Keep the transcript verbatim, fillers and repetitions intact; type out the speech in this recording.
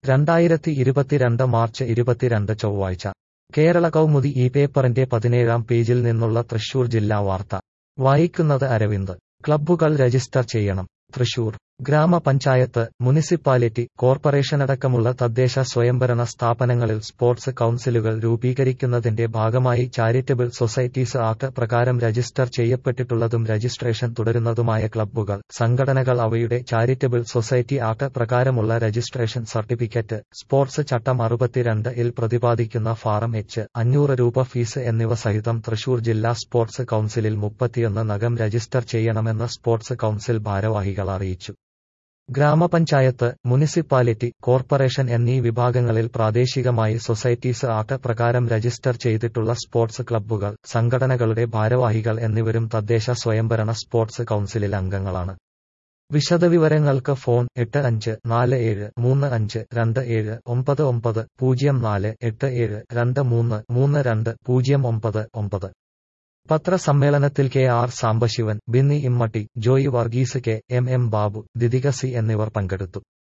രണ്ടായിരത്തി ഇരുപത്തിരണ്ട് മാർച്ച് ഇരുപത്തിരണ്ട് ചൊവ്വാഴ്ച കേരള കൗമുദി ഈ പേപ്പറിന്റെ പതിനേഴാം പേജിൽ നിന്നുള്ള തൃശൂർ ജില്ലാ വാർത്ത വായിക്കുന്നത് അരവിന്ദ്. ക്ലബ്ബുകൾ രജിസ്റ്റർ ചെയ്യണം. തൃശൂർ ഗ്രാമപഞ്ചായത്ത്, മുനിസിപ്പാലിറ്റി, കോർപ്പറേഷനടക്കമുള്ള തദ്ദേശ സ്വയംഭരണ സ്ഥാപനങ്ങളിൽ സ്പോർട്സ് കൗൺസിലുകൾ രൂപീകരിക്കുന്നതിന്റെ ഭാഗമായി ചാരിറ്റബിൾ സൊസൈറ്റീസ് ആക്ട് പ്രകാരം രജിസ്റ്റർ ചെയ്യപ്പെട്ടിട്ടുള്ളതും രജിസ്ട്രേഷൻ തുടരുന്നതുമായ ക്ലബ്ബുകൾ, സംഘടനകൾ അവയുടെ ചാരിറ്റബിൾ സൊസൈറ്റി ആക്ട് പ്രകാരമുള്ള രജിസ്ട്രേഷൻ സർട്ടിഫിക്കറ്റ്, സ്പോർട്സ് ചട്ടം അറുപത്തിരണ്ട് ഇൽ പ്രതിപാദിക്കുന്ന ഫാറം എച്ച്, അഞ്ഞൂറ് രൂപ ഫീസ് എന്നിവ സഹിതം തൃശൂർ ജില്ലാ സ്പോർട്സ് കൗൺസിലിൽ മുപ്പത്തിയൊന്ന് നകം രജിസ്റ്റർ ചെയ്യണമെന്ന് സ്പോർട്സ് കൗൺസിൽ ഭാരവാഹികൾ അറിയിച്ചു. ഗ്രാമപഞ്ചായത്ത്, മുനിസിപ്പാലിറ്റി, കോർപ്പറേഷൻ എന്നീ വിഭാഗങ്ങളിൽ പ്രാദേശികമായി സൊസൈറ്റീസ് ആക്ട് പ്രകാരം രജിസ്റ്റർ ചെയ്തിട്ടുള്ള സ്പോർട്സ് ക്ലബ്ബുകൾ, സംഘടനകളുടെ ഭാരവാഹികൾ എന്നിവരും തദ്ദേശ സ്വയംഭരണ സ്പോർട്സ് കൗൺസിലിൽ അംഗങ്ങളാണ്. വിശദവിവരങ്ങൾക്ക് ഫോൺ എട്ട് അഞ്ച് നാല് ഏഴ് മൂന്ന് അഞ്ച് രണ്ട് ഏഴ് ഒമ്പത് ഒമ്പത് പൂജ്യം നാല് എട്ട് ഏഴ് രണ്ട് മൂന്ന് മൂന്ന് രണ്ട് പൂജ്യം ഒമ്പത് ഒമ്പത്. പത്രസമ്മേളനത്തിൽ K R Sambasivan, Binny Immatty, Joy Varghese, K M M Babu, Didika C എന്നിവർ പങ്കെടുത്തു.